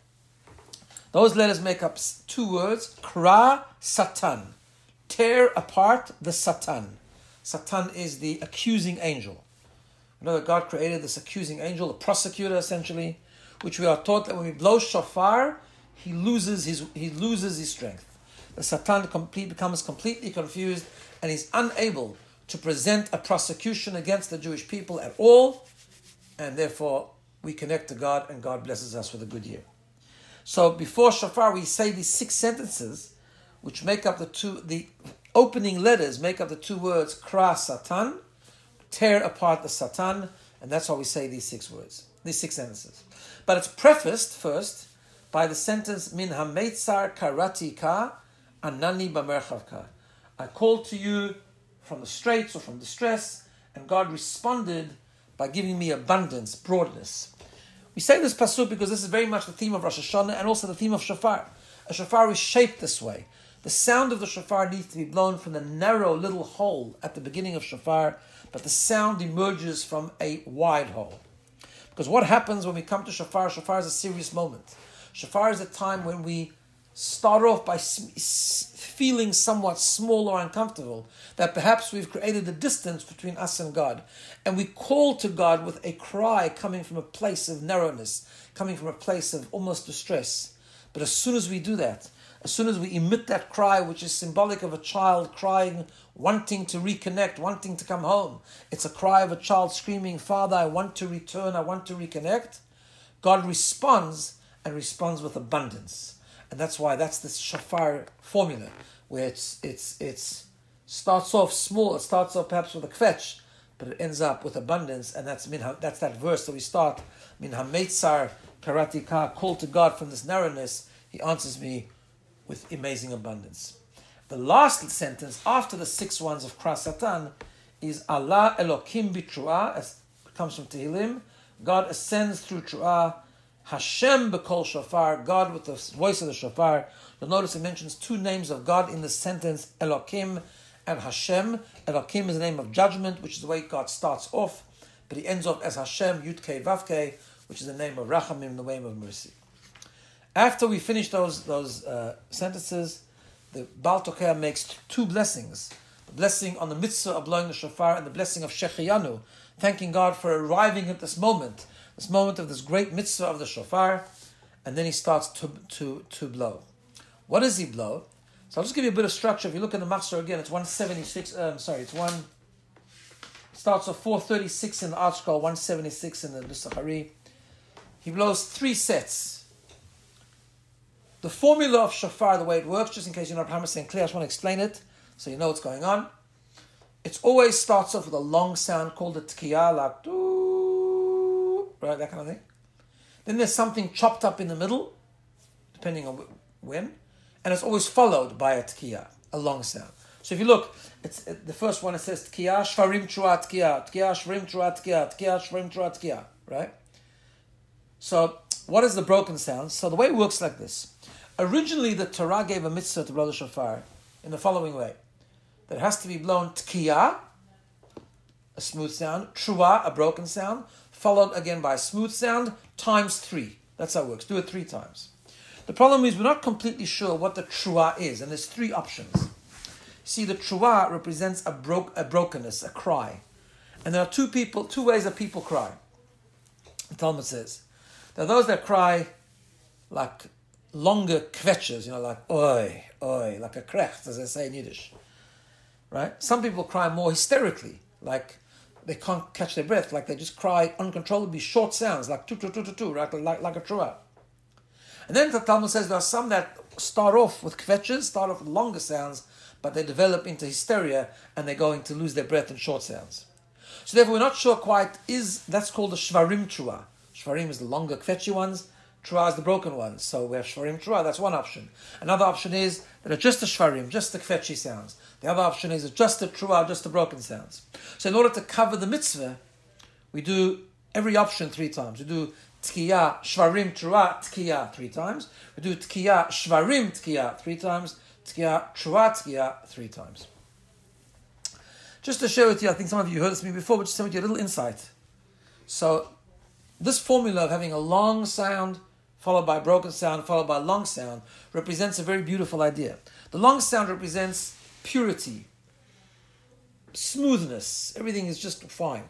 Those letters make up two words, kra, satan. Tear apart the Satan. Satan is the accusing angel. We know that God created this accusing angel, a prosecutor essentially, which we are taught that when we blow shofar, he loses his he loses his strength. The Satan complete, becomes completely confused, and he's unable to present a prosecution against the Jewish people at all, and therefore we connect to God, and God blesses us with a good year. So before shofar, we say these six sentences, which make up the two, the opening letters make up the two words, kra satan, tear apart the Satan, and that's why we say these six words, these six sentences. But it's prefaced first by the sentence, min ha-meitzar karati ka, anani b'merchav ka. I called to you from the straits or from distress, and God responded by giving me abundance, broadness. We say this pasuk because this is very much the theme of Rosh Hashanah and also the theme of shofar. A shofar is shaped this way. The sound of the shofar needs to be blown from the narrow little hole at the beginning of shofar, but the sound emerges from a wide hole. Because what happens when we come to shofar, shofar is a serious moment. Shofar is a time when we start off by feeling somewhat small or uncomfortable, that perhaps we've created a distance between us and God. And we call to God with a cry coming from a place of narrowness, coming from a place of almost distress. But as soon as we do that, as soon as we emit that cry, which is symbolic of a child crying, wanting to reconnect, wanting to come home, it's a cry of a child screaming, Father, I want to return, I want to reconnect. God responds, and responds with abundance. And that's why that's the shofar formula, where it's it's it's starts off small, it starts off perhaps with a kvetch, but it ends up with abundance, and that's min, that's that verse that we start, min ha-meitzar karati ka, call to God from this narrowness, He answers me with amazing abundance. The last sentence after the six ones of Kra Satan is Allah Elokim b'truah, as it comes from Tehillim. God ascends through Truah. Hashem b'kol shofar, God with the voice of the shofar. You'll notice it mentions two names of God in the sentence, Elokim and Hashem. Elokim is the name of judgment, which is the way God starts off, but he ends off as Hashem, Yud-Kei Vav-Kei, which is the name of Rachamim, the name of mercy. After we finish those those uh, sentences, the Baal Toker makes two blessings. The blessing on the mitzvah of blowing the shofar and the blessing of Shechiyanu, thanking God for arriving at this moment, this moment of this great mitzvah of the shofar, and then he starts to to to blow. What does he blow? So I'll just give you a bit of structure. If you look at the Machzor again, it's one seventy-six. Um, sorry, it's one. Starts off four thirty-six in the Art Scroll, one seventy-six in the Nusach Hari. He blows three sets. The formula of shofar, the way it works, just in case you're not one hundred percent clear, I just want to explain it so you know what's going on. It always starts off with a long sound called a tkiyah, like doo, right, that kind of thing. Then there's something chopped up in the middle, depending on when, and it's always followed by a tkiyah, a long sound. So if you look, it's the first one. It says tkiyah, shvarim trua tkiyah, tkiyah shvarim trua tkiyah, tkiyah shvarim trua tkiyah, right? So what is the broken sound? So the way it works like this. Originally, the Torah gave a mitzvah to blow the shofar in the following way. That it has to be blown tkiyah, a smooth sound, trua, a broken sound, followed again by a smooth sound, times three. That's how it works. Do it three times. The problem is we're not completely sure what the trua is, and there's three options. See, the trua represents a, bro- a brokenness, a cry. And there are two people, two ways that people cry. The Talmud says. There are those that cry like longer kvetches, you know, like oi, oi, like a krecht, as they say in Yiddish. Right? Some people cry more hysterically, like they can't catch their breath, like they just cry uncontrollably short sounds, like tu tu tu tu tu, right? like, like a trua. And then the Talmud says there are some that start off with kvetches, start off with longer sounds, but they develop into hysteria and they're going to lose their breath in short sounds. So therefore we're not sure quite, is that's called the shvarim trua. Shvarim is the longer kvetchy ones, trua is the broken ones. So we have shvarim trua, that's one option. Another option is that it's just the shvarim, just the kvetchy sounds. The other option is just the trua, just the broken sounds. So in order to cover the mitzvah, we do every option three times. We do tkiyah, shvarim, trua, tkiyah three times. We do tkiyah, shvarim, tkiyah three times. Tkiyah, trua, tkiyah three times. Just to share with you, I think some of you heard this from me before, but just to give you a little insight. So this formula of having a long sound followed by a broken sound followed by a long sound represents a very beautiful idea. The long sound represents purity, smoothness, everything is just fine.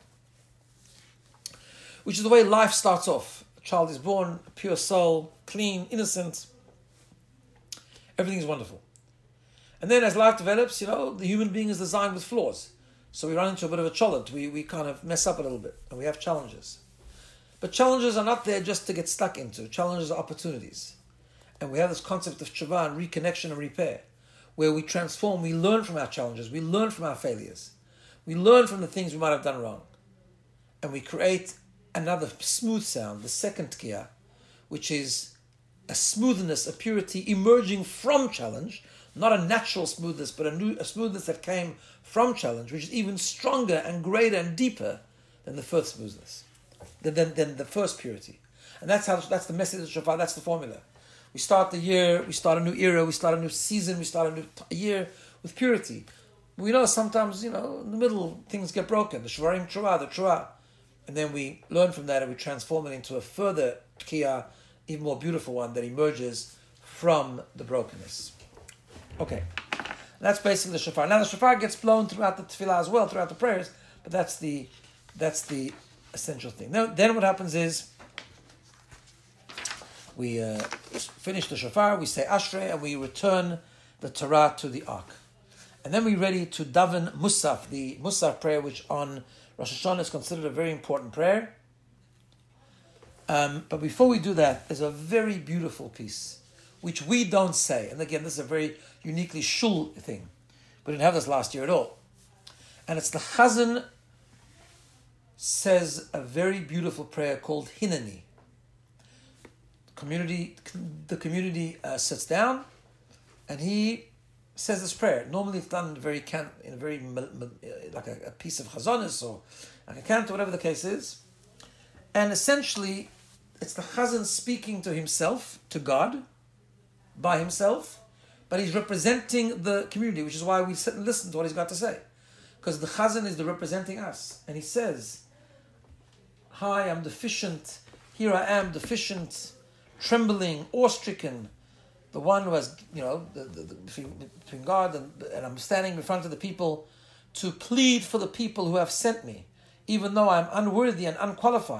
Which is the way life starts off. A child is born, a pure soul, clean, innocent. Everything is wonderful. And then as life develops, you know, the human being is designed with flaws. So we run into a bit of a cholent. We, we kind of mess up a little bit and we have challenges. But challenges are not there just to get stuck into. Challenges are opportunities. And we have this concept of tshuva and reconnection and repair, where we transform, we learn from our challenges, we learn from our failures. We learn from the things we might have done wrong. And we create another smooth sound, the second tkiyah, which is a smoothness, a purity emerging from challenge, not a natural smoothness, but a, new, a smoothness that came from challenge, which is even stronger and greater and deeper than the first smoothness, than, than, than the first purity. And that's how that's the message of shofar, that's the formula. We start the year, we start a new era, we start a new season, we start a new t- year with purity. We know sometimes, you know, in the middle, things get broken, the shvarim trua, the trua. And then we learn from that and we transform it into a further tkiyah, even more beautiful one that emerges from the brokenness. Okay, that's basically the shofar. Now the shofar gets blown throughout the tefillah as well, throughout the prayers, but that's the that's the essential thing. Now, then what happens is we uh, finish the shofar, we say Ashrei, and we return the Torah to the ark. And then we're ready to daven Musaf, the Musaf prayer, which on Rosh Hashanah is considered a very important prayer. Um, but before we do that, there's a very beautiful piece, which we don't say. And again, this is a very uniquely shul thing. We didn't have this last year at all. And it's the Chazan says a very beautiful prayer called Hineni. Community, the community uh, sits down and he says this prayer. Normally it's done in a very, can, in a very like a, a piece of chazonis or like a canto, whatever the case is. And essentially, it's the Chazan speaking to himself, to God, by himself, but he's representing the community, which is why we sit and listen to what he's got to say. Because the Chazan is the representing us. And he says, hi, I'm deficient, here I am, deficient, trembling, awe-stricken, the one who has, you know, the, the, the, between God and, and I'm standing in front of the people to plead for the people who have sent me, even though I'm unworthy and unqualified.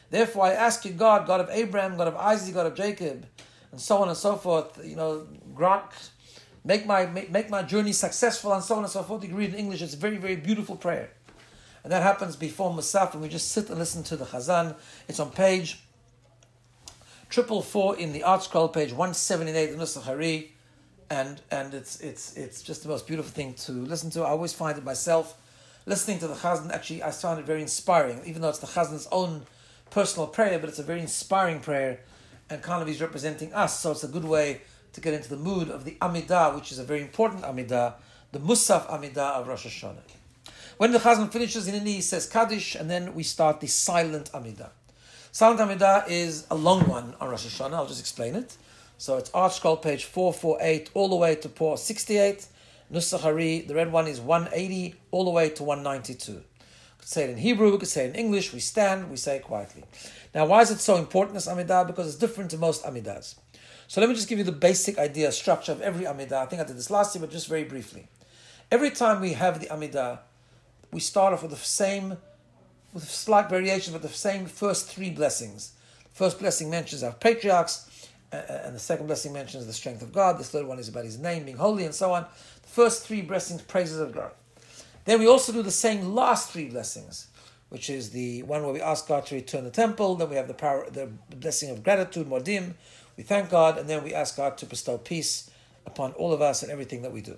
Therefore I ask you, God, God of Abraham, God of Isaac, God of Jacob, and so on and so forth, you know, grant, make my make, make my journey successful, and so on and so forth. You can read in English, it's a very, very beautiful prayer. And that happens before Musaf, and we just sit and listen to the Chazan. It's on page triple four in the Art Scroll, page one seventy-eight, the Nusach Hari, and and it's it's it's just the most beautiful thing to listen to. I always find it myself, listening to the Chazan, actually I find it very inspiring, even though it's the Chazan's own personal prayer, but it's a very inspiring prayer, and kind of he's representing us, so it's a good way to get into the mood of the Amidah, which is a very important Amidah, the Musaf Amidah of Rosh Hashanah. When the Chazan finishes in Hindi, he says Kaddish, and then we start the silent Amidah. Silent Amidah is a long one on Rosh Hashanah. I'll just explain it. So it's Art Scroll, page four forty-eight, all the way to four sixty-eight. Nusach Hari, the red one is one eighty, all the way to one ninety-two. We could say it in Hebrew, we could say it in English, we stand, we say it quietly. Now, why is it so important, this Amidah? Because it's different to most Amidahs. So let me just give you the basic idea, structure of every Amidah. I think I did this last year, but just very briefly. Every time we have the Amidah, we start off with the same, with slight variations, but the same first three blessings. The first blessing mentions our patriarchs, uh, and the second blessing mentions the strength of God. The third one is about His name, being holy, and so on. The first three blessings, praises of God. Then we also do the same last three blessings, which is the one where we ask God to return the temple. Then we have the power, the blessing of gratitude, modim. We thank God, and then we ask God to bestow peace upon all of us and everything that we do.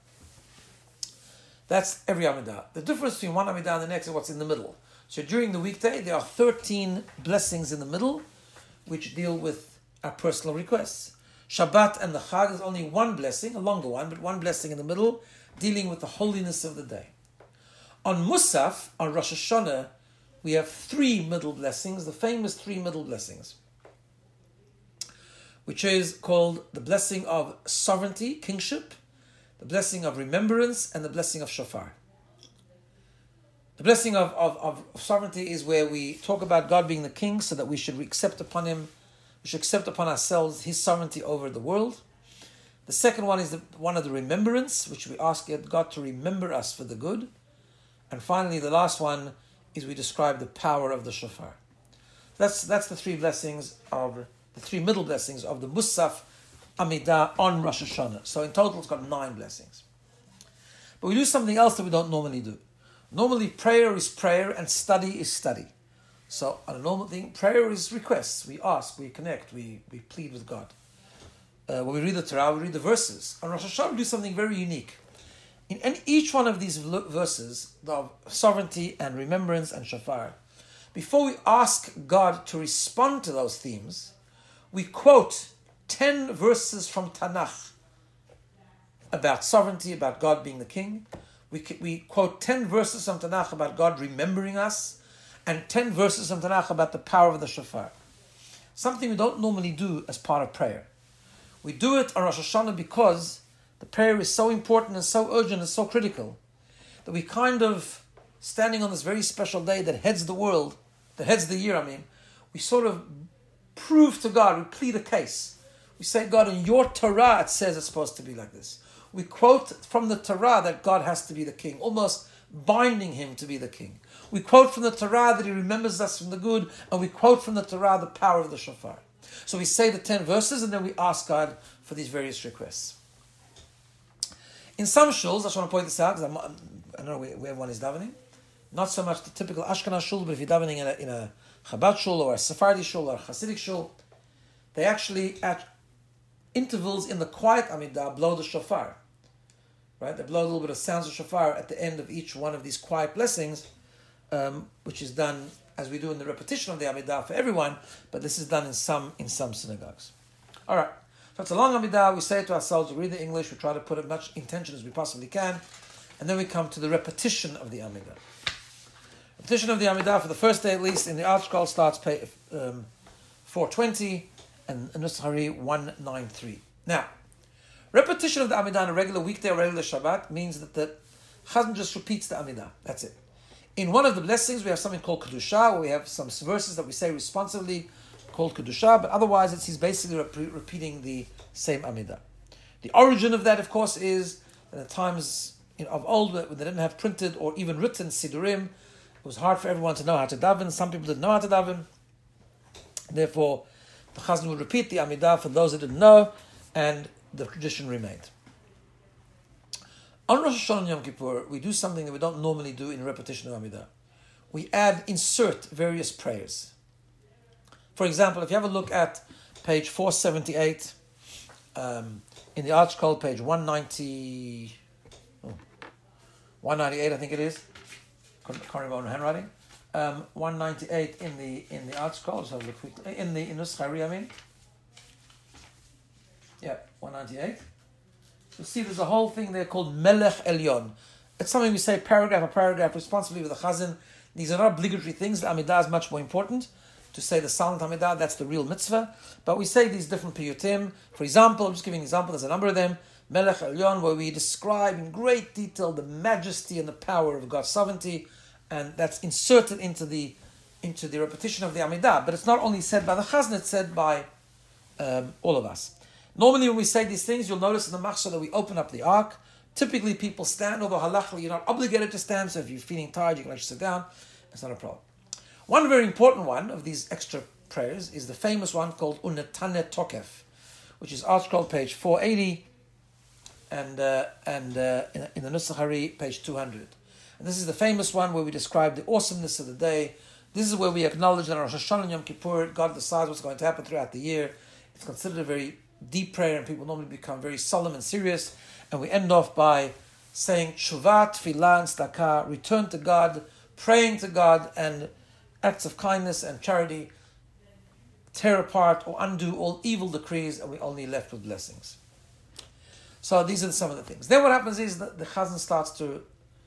That's every Amidah. The difference between one Amidah and the next is what's in the middle. So during the weekday, there are thirteen blessings in the middle, which deal with our personal requests. Shabbat and the Chag is only one blessing, a longer one, but one blessing in the middle, dealing with the holiness of the day. On Musaf, on Rosh Hashanah, we have three middle blessings, the famous three middle blessings, which is called the blessing of sovereignty, kingship, the blessing of remembrance, and the blessing of shofar. The blessing of, of, of sovereignty is where we talk about God being the king, so that we should accept upon him, we should accept upon ourselves his sovereignty over the world. The second one is the one of the remembrance, which we ask God to remember us for the good. And finally, the last one is we describe the power of the shofar. That's that's the three blessings of the three middle blessings of the Musaf Amidah on Rosh Hashanah. So in total, it's got nine blessings. But we do something else that we don't normally do. Normally, prayer is prayer and study is study. So on a normal thing, prayer is requests. We ask, we connect, we, we plead with God. Uh, when we read the Torah, we read the verses. On Rosh Hashanah, we do something very unique. In any, each one of these verses, of sovereignty and remembrance and shofar, before we ask God to respond to those themes, we quote ten verses from Tanakh about sovereignty, about God being the king. We, we quote ten verses from Tanakh about God remembering us, and ten verses from Tanakh about the power of the shofar. Something we don't normally do as part of prayer. We do it on Rosh Hashanah because the prayer is so important and so urgent and so critical that we kind of, standing on this very special day that heads the world, that heads the year, I mean, we sort of prove to God, we plead a case. We say, God, in your Torah it says it's supposed to be like this. We quote from the Torah that God has to be the king, almost binding him to be the king. We quote from the Torah that he remembers us from the good, and we quote from the Torah the power of the shofar. So we say the ten verses, and then we ask God for these various requests. In some shuls, I just want to point this out, because I don't know where everyone is davening, not so much the typical Ashkenaz shul, but if you're davening in a, in a Chabad shul, or a Sephardi shul, or a Hasidic shul, they actually, at intervals in the quiet Amidah, blow the shofar. Right? They blow a little bit of sounds of shofar at the end of each one of these quiet blessings, um, which is done as we do in the repetition of the Amidah for everyone, but this is done in some in some synagogues. All right. So it's a long Amidah. We say it to ourselves, we read the English, we try to put as much intention as we possibly can, and then we come to the repetition of the Amidah. Repetition of the Amidah for the first day at least in the Art Scroll starts pay, um, four twenty and Nusach Hari one ninety-three. Now, repetition of the Amidah on a regular weekday or regular Shabbat means that the Chazan just repeats the Amidah. That's it. In one of the blessings, we have something called Kedusha, where we have some verses that we say responsively called Kedusha, but otherwise it's he's basically rep- repeating the same Amidah. The origin of that, of course, is that at times you know, of old, when they didn't have printed or even written Sidurim, it was hard for everyone to know how to daven. Some people didn't know how to daven. Therefore, the Chazan would repeat the Amidah for those that didn't know, and the tradition remained. On Rosh Hashanah and Yom Kippur, we do something that we don't normally do in repetition of Amidah. We add, insert various prayers. For example, if you have a look at page four seventy-eight, um, in the Art Scroll, page one ninety, oh, one ninety-eight, I think it is. Can't, can't remember my handwriting. Um, one ninety-eight in the in the Art Scroll. Let's have a look quickly. In the in Nusach Hari, I mean. Yeah, one ninety-eight. You see, there's a whole thing there called Melech Elyon. It's something we say paragraph a paragraph, responsibly with the Chazan. These are not obligatory things. The Amidah is much more important. To say the silent Amidah, that's the real mitzvah. But we say these different piyutim. For example, I'm just giving an example, there's a number of them. Melech Elyon, where we describe in great detail the majesty and the power of God's sovereignty. And that's inserted into the into the repetition of the Amidah. But it's not only said by the Chazan, it's said by um, all of us. Normally when we say these things, you'll notice in the Machshah that we open up the ark. Typically people stand, although halachically you're not obligated to stand, so if you're feeling tired, you can actually sit down. It's not a problem. One very important one of these extra prayers is the famous one called Unetane Tokef, which is Art Scroll page four eighty and uh, and uh, in, in the Nusach Hari page two hundred. And this is the famous one where we describe the awesomeness of the day. This is where we acknowledge that on Rosh Hashanah and Yom Kippur, God decides what's going to happen throughout the year. It's considered a very deep prayer, and people normally become very solemn and serious. And we end off by saying Tshuva, Tfilah, and Tzedakah, return to God, praying to God, and acts of kindness and charity tear apart or undo all evil decrees, and we're only left with blessings. So these are some of the things. Then what happens is that the Chazan starts to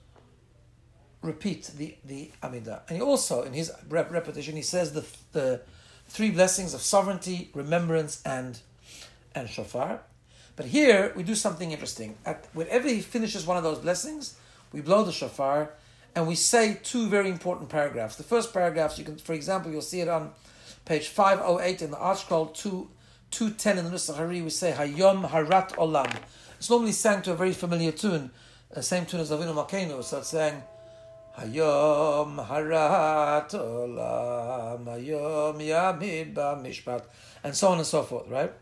repeat the, the Amidah. And he also, in his rep- repetition, he says the, the three blessings of sovereignty, remembrance, and, and shofar. But here, we do something interesting. At, whenever he finishes one of those blessings, we blow the shofar, and we say two very important paragraphs. The first paragraph, you can, for example, you'll see it on page five oh eight in the Art Scroll, two ten in the Nusach Hari, we say Hayom Harat Olam. It's normally sang to a very familiar tune, the same tune as Avinu Malkeinu. So it's saying Hayom Harat Olam, Hayom Yamid B'Mishpat, and so on and so forth, right?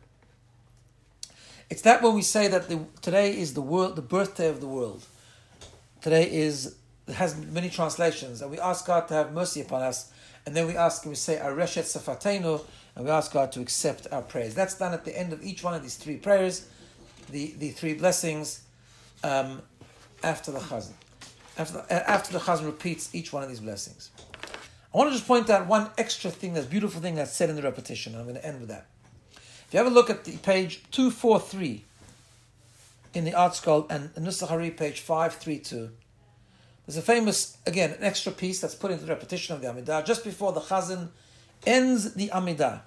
It's that when we say that the, today is the world, the birthday of the world. Today is, it has many translations, and we ask God to have mercy upon us, and then we ask, we say Areshet Sefateinu, and we ask God to accept our prayers. That's done at the end of each one of these three prayers, the, the three blessings, um, after the Chazan. After the, after the Chazan repeats each one of these blessings. I want to just point out one extra thing, that's beautiful thing that's said in the repetition. I'm going to end with that. If you have a look at the page two forty-three in the Art Scroll and Nusach Hari page five thirty-two, there's a famous, again, an extra piece that's put into the repetition of the Amidah just before the Chazan ends the Amidah.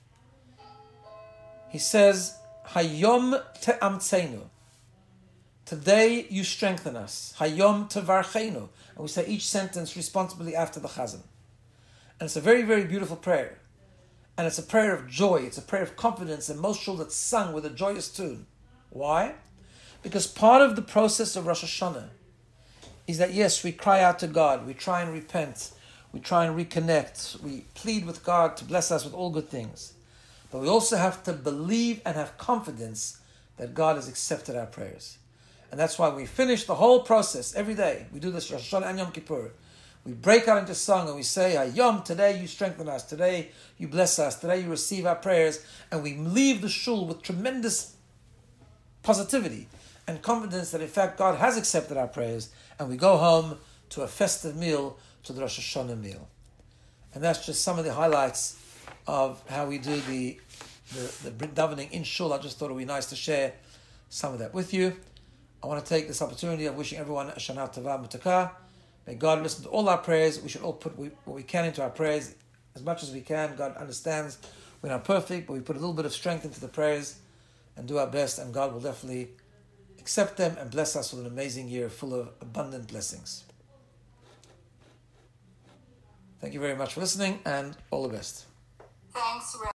He says, Hayom te'amtzeinu. Today you strengthen us. Hayom tevarcheinu. And we say each sentence responsibly after the Chazan. And it's a very, very beautiful prayer. And it's a prayer of joy. It's a prayer of confidence, and most shul that's sung with a joyous tune. Why? Because part of the process of Rosh Hashanah is that, yes, we cry out to God. We try and repent. We try and reconnect. We plead with God to bless us with all good things. But we also have to believe and have confidence that God has accepted our prayers. And that's why we finish the whole process every day. We do this Rosh Hashanah and Yom Kippur. We break out into song and we say, Hayom, today you strengthen us, today you bless us, today you receive our prayers, and we leave the shul with tremendous positivity and confidence that in fact God has accepted our prayers, and we go home to a festive meal, to the Rosh Hashanah meal. And that's just some of the highlights of how we do the, the, the davening in shul. I just thought it would be nice to share some of that with you. I want to take this opportunity of wishing everyone a Shana Tova Mutakah. May God listen to all our prayers. We should all put what we can into our prayers as much as we can. God understands we're not perfect, but we put a little bit of strength into the prayers and do our best, and God will definitely accept them and bless us with an amazing year full of abundant blessings. Thank you very much for listening, and all the best. Thanks, Ray.